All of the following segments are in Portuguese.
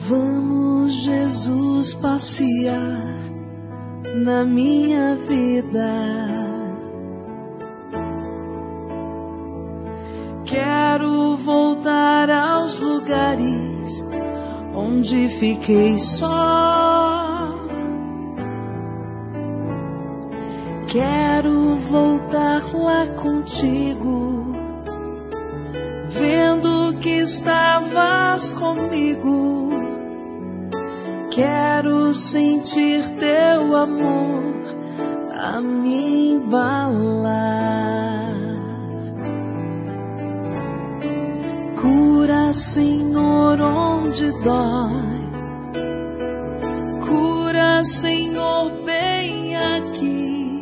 Vamos, Jesus, passear na minha vida. Quero voltar aos lugares onde fiquei só. Quero voltar lá contigo, vendo que estavas comigo. Quero sentir teu amor a me embalar. Cura, Senhor, onde dói. Cura, Senhor, bem aqui.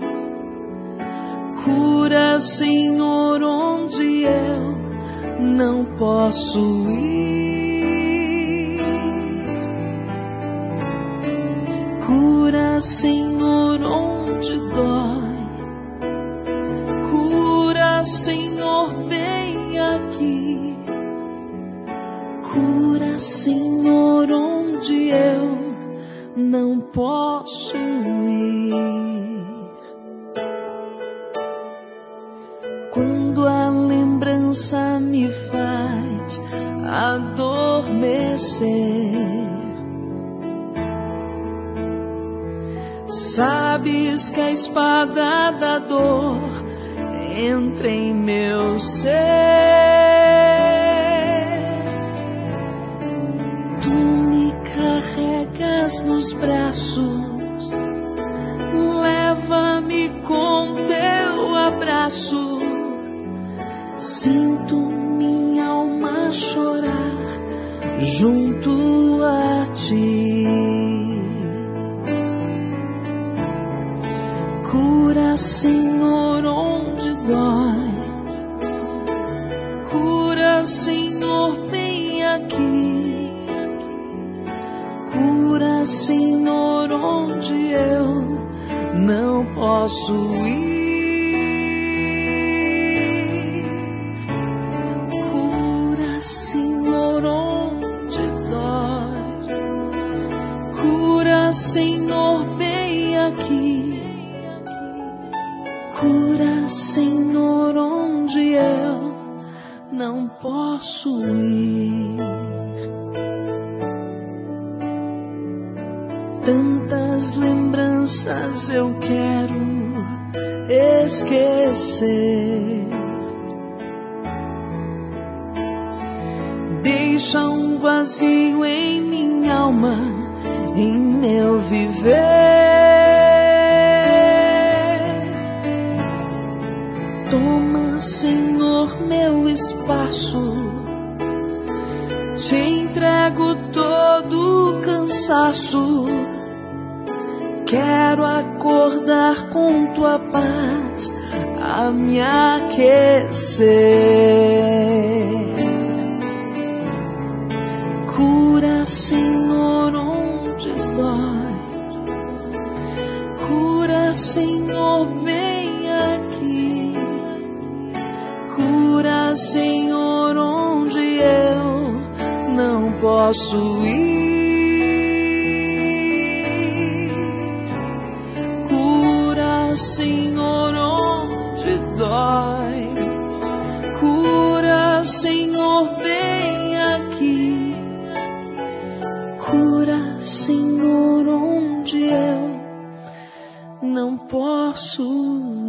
Cura, Senhor, onde eu não posso ir. Cura, Senhor, onde dói. Cura, Senhor, bem aqui. Cura, Senhor, onde eu não posso ir. Quando a lembrança me faz adormecer, sabes que a espada da dor entra em meu ser. Tu me carregas nos braços, leva-me com teu abraço. Sinto minha alma chorar junto a ti. Cura, Senhor, onde dói. Cura, Senhor, bem aqui. Cura, Senhor, onde eu não posso ir. Cura, Senhor, onde dói. Cura, Senhor, bem aqui. Cura, Senhor, onde eu não posso ir. Tantas lembranças eu quero esquecer. Deixa um vazio em minha alma, em meu viver. Toma, Senhor, meu espaço. Te entrego todo o cansaço. Quero acordar com tua paz a me aquecer. Cura, Senhor, onde dói. Cura, Senhor, bem aqui. Cura, Senhor, onde eu não posso ir. Cura, Senhor, onde dói. Cura, Senhor, bem aqui. Cura, Senhor, onde eu não posso ir.